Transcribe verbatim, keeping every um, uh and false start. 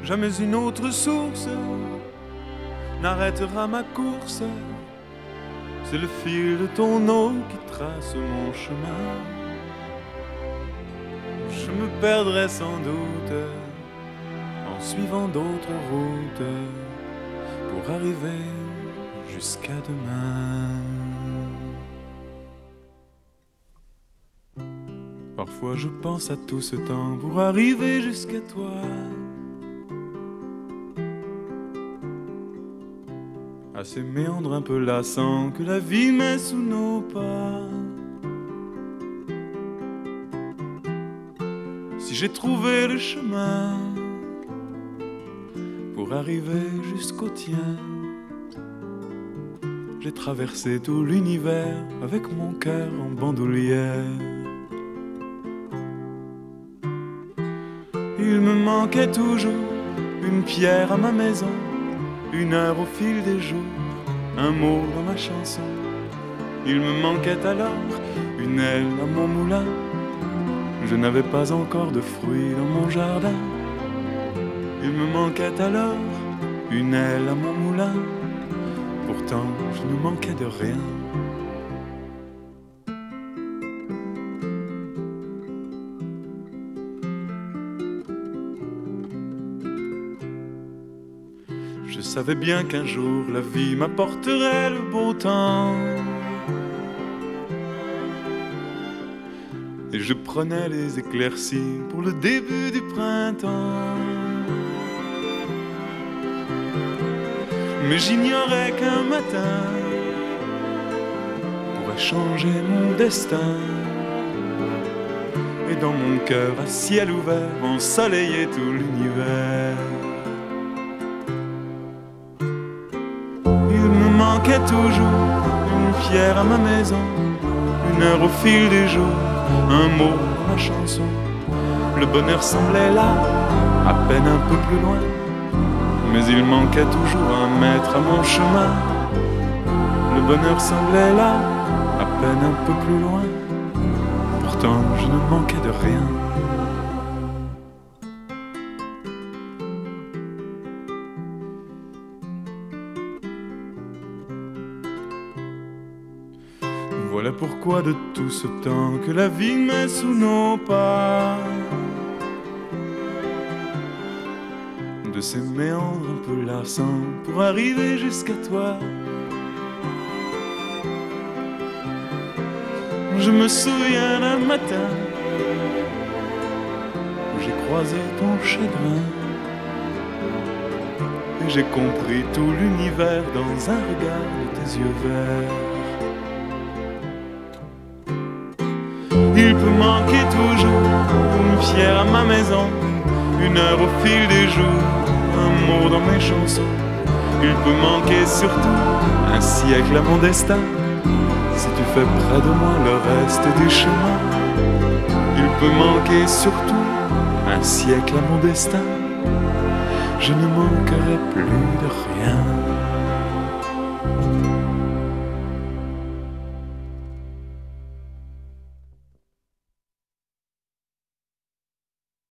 jamais une autre source n'arrêtera ma course. C'est le fil de ton eau qui trace mon chemin. Je me perdrai sans doute en suivant d'autres routes pour arriver jusqu'à demain. Parfois je pense à tout ce temps pour arriver jusqu'à toi. À ces méandres un peu lassants que la vie met sous nos pas. Si j'ai trouvé le chemin pour arriver jusqu'au tien, j'ai traversé tout l'univers avec mon cœur en bandoulière. Il me manquait toujours une pierre à ma maison, une heure au fil des jours, un mot dans ma chanson. Il me manquait alors une aile à mon moulin. Je n'avais pas encore de fruits dans mon jardin. Il me manquait alors une aile à mon moulin. Pourtant je ne manquais de rien. Je savais bien qu'un jour la vie m'apporterait le beau temps. Et je prenais les éclaircies pour le début du printemps. Mais j'ignorais qu'un matin pourrait changer mon destin. Et dans mon cœur à ciel ouvert ensoleiller tout l'univers. Il me manquait toujours une pierre à ma maison, une heure au fil des jours, un mot dans ma chanson. Le bonheur semblait là, à peine un peu plus loin, mais il manquait toujours un mètre à mon chemin. Le bonheur semblait là, à peine un peu plus loin, pourtant je ne manquais de rien. Voilà pourquoi de tout ce temps que la vie met sous nos pas, de ces méandres un peu lassants pour arriver jusqu'à toi, je me souviens d'un matin où j'ai croisé ton chagrin et j'ai compris tout l'univers dans un regard de tes yeux verts. Il peut manquer toujours une pierre à ma maison, une heure au fil des jours, un mot dans mes chansons. Il peut manquer surtout un siècle à mon destin, si tu fais près de moi le reste du chemin. Il peut manquer surtout un siècle à mon destin, je ne manquerai plus de rien.